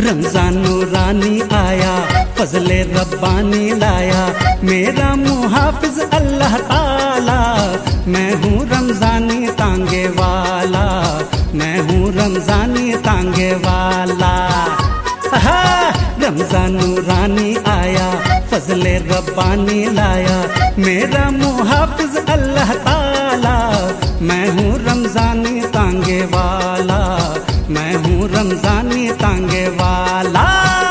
रमजान नूरानी आया, फजले रब्बानी लाया, मेरा मुहाफिज अल्लाह ताला। मैं हूँ रमजानी तांगे वाला, मैं हूँ रमजानी तांगे वाला। रमजान नूरानी आया, फजले रब्बानी लाया, मेरा मुहाफिज अल्लाह ताला। मैं हूँ रमजानी तांगे वाला, मैं हूँ रमजानी तांगे वाला।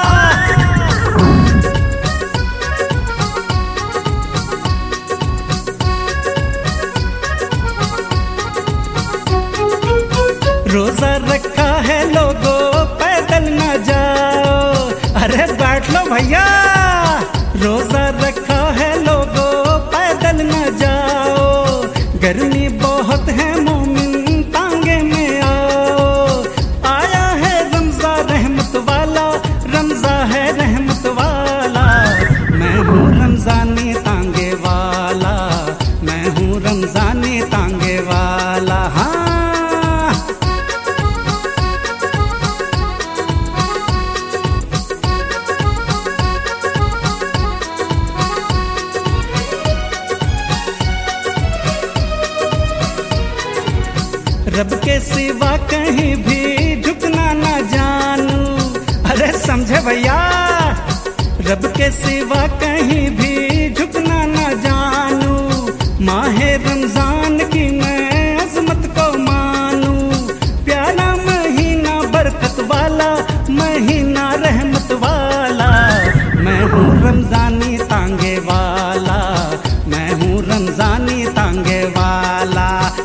रोजा रखा है लोगों, पैदल न जाओ। अरे बैठ लो भैया, रोजा रखा है लोगों, पैदल न जाओ। गर्मी बहुत है मोमिन, तांगे में आओ। आया है रमजा रहमत वाला, रमजा है रहमत वाला। मैं हूँ रमजानी तांगे वाला, मैं हूँ रमजानी तांगे वाला। हाँ, रब के सिवा कहीं भी झुकना ना जानू। अरे समझे भैया, रब के सिवा कहीं भी झुकना ना जानू। माहे रमजान की मैं अजमत को मानू। प्यारा महीना बरकत वाला, महीना रहमत वाला। मैं हूँ रमजानी तांगे वाला, मैं हूँ रमजानी तांगे वाला।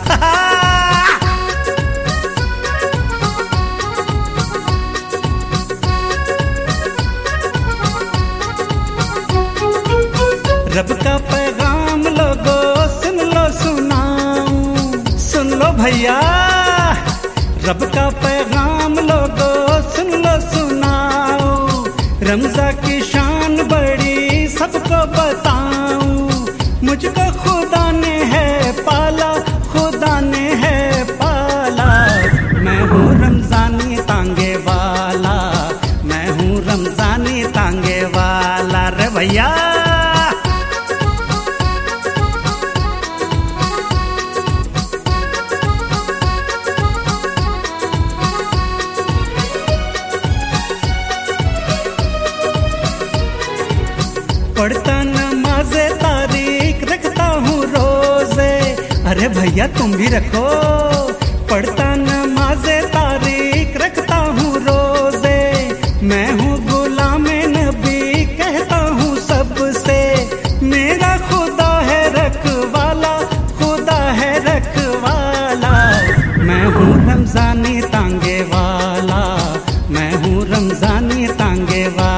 रब का पैगाम लोगों सुन लो सुनाऊं। सुन लो भैया, रब का पैगाम लोगों सुन लो सुनाऊं। रमजा की शान बड़ी सबको बताऊं। मुझको खुदा ने है पाला, खुदा ने है पाला। मैं हूँ रमजानी तांगे वाला, मैं हूँ रमजानी तांगे वाला। रे भैया, पढ़ता नमाज़े तारीख, रखता हूँ रोज़े। अरे भैया तुम भी रखो। पढ़ता नमाज़े तारीख, रखता हूँ रोज़े। मैं हूँ गुलामे नबी, कहता हूँ सबसे। मेरा खुदा है रखवाला, खुदा है रखवाला। मैं हूँ रमजानी तांगे वाला, मैं हूँ रमजानी तांगे वाला।